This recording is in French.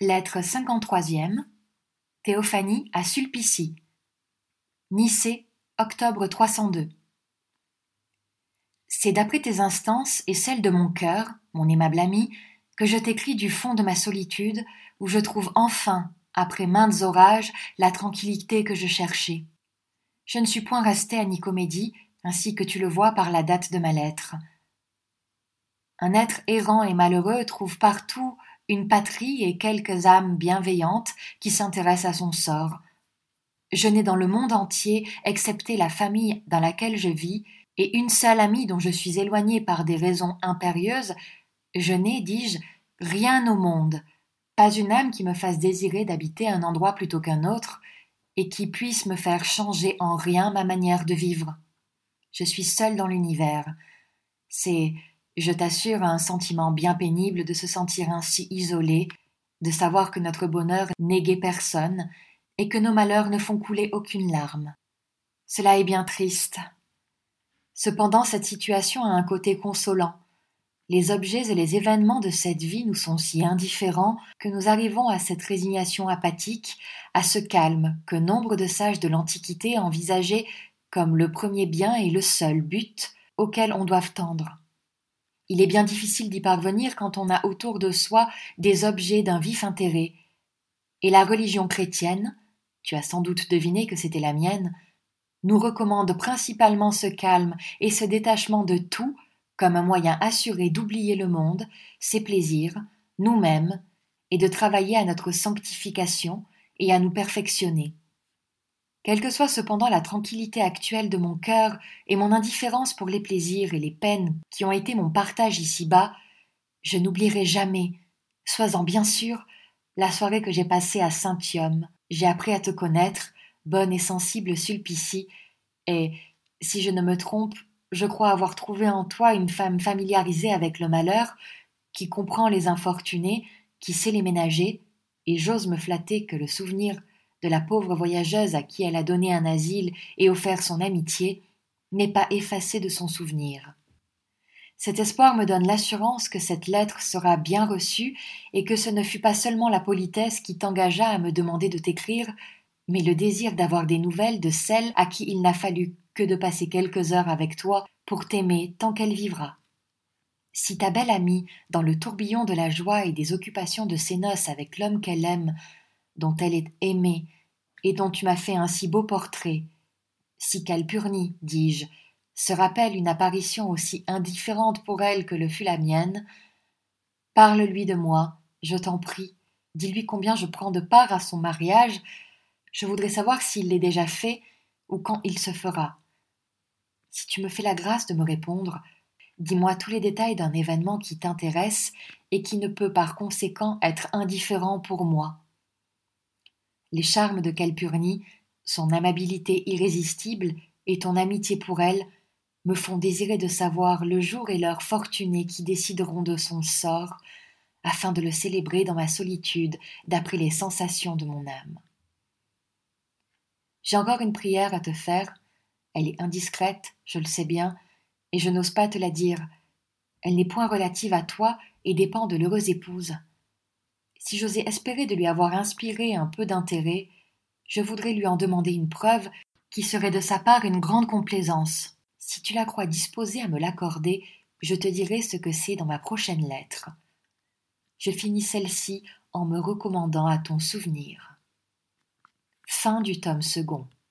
Lettre 53e, Théophanie à Sulpicie. Nicée, octobre 302. C'est d'après tes instances et celles de mon cœur, mon aimable ami, que je t'écris du fond de ma solitude, où je trouve enfin, après maintes orages, la tranquillité que je cherchais. Je ne suis point resté à Nicomédie, ainsi que tu le vois par la date de ma lettre. Un être errant et malheureux trouve partout une patrie et quelques âmes bienveillantes qui s'intéressent à son sort. Je n'ai dans le monde entier, excepté la famille dans laquelle je vis, et une seule amie dont je suis éloigné par des raisons impérieuses, je n'ai, dis-je, rien au monde, pas une âme qui me fasse désirer d'habiter un endroit plutôt qu'un autre, et qui puisse me faire changer en rien ma manière de vivre. Je suis seul dans l'univers. C'est, je t'assure, un sentiment bien pénible de se sentir ainsi isolé, de savoir que notre bonheur n'égaie personne, et que nos malheurs ne font couler aucune larme. Cela est bien triste. Cependant, cette situation a un côté consolant. Les objets et les événements de cette vie nous sont si indifférents que nous arrivons à cette résignation apathique, à ce calme que nombre de sages de l'Antiquité envisageaient comme le premier bien et le seul but auquel on doit tendre. Il est bien difficile d'y parvenir quand on a autour de soi des objets d'un vif intérêt. Et la religion chrétienne, tu as sans doute deviné que c'était la mienne, nous recommande principalement ce calme et ce détachement de tout comme un moyen assuré d'oublier le monde, ses plaisirs, nous-mêmes, et de travailler à notre sanctification et à nous perfectionner. Quelle que soit cependant la tranquillité actuelle de mon cœur et mon indifférence pour les plaisirs et les peines qui ont été mon partage ici-bas, je n'oublierai jamais, sois-en bien sûr, la soirée que j'ai passée à Saint-Iome. J'ai appris à te connaître, bonne et sensible Sulpicie, et, si je ne me trompe, je crois avoir trouvé en toi une femme familiarisée avec le malheur, qui comprend les infortunés, qui sait les ménager, et j'ose me flatter que le souvenir de la pauvre voyageuse à qui elle a donné un asile et offert son amitié n'est pas effacé de son souvenir. Cet espoir me donne l'assurance que cette lettre sera bien reçue et que ce ne fut pas seulement la politesse qui t'engagea à me demander de t'écrire, mais le désir d'avoir des nouvelles de celle à qui il n'a fallu que de passer quelques heures avec toi pour t'aimer tant qu'elle vivra. Si ta belle amie, dans le tourbillon de la joie et des occupations de ses noces avec l'homme qu'elle aime, dont elle est aimée, et dont tu m'as fait un si beau portrait, si Calpurnie, dis-je, se rappelle une apparition aussi indifférente pour elle que le fut la mienne, parle-lui de moi, je t'en prie, dis-lui combien je prends de part à son mariage, je voudrais savoir s'il l'est déjà fait ou quand il se fera. Si tu me fais la grâce de me répondre, dis-moi tous les détails d'un événement qui t'intéresse et qui ne peut par conséquent être indifférent pour moi. Les charmes de Calpurnie, son amabilité irrésistible et ton amitié pour elle me font désirer de savoir le jour et l'heure fortunés qui décideront de son sort, afin de le célébrer dans ma solitude d'après les sensations de mon âme. J'ai encore une prière à te faire, elle est indiscrète, je le sais bien, et je n'ose pas te la dire. Elle n'est point relative à toi et dépend de l'heureuse épouse. Si j'osais espérer de lui avoir inspiré un peu d'intérêt, je voudrais lui en demander une preuve qui serait de sa part une grande complaisance. Si tu la crois disposée à me l'accorder, je te dirai ce que c'est dans ma prochaine lettre. Je finis celle-ci en me recommandant à ton souvenir. Fin du tome 2.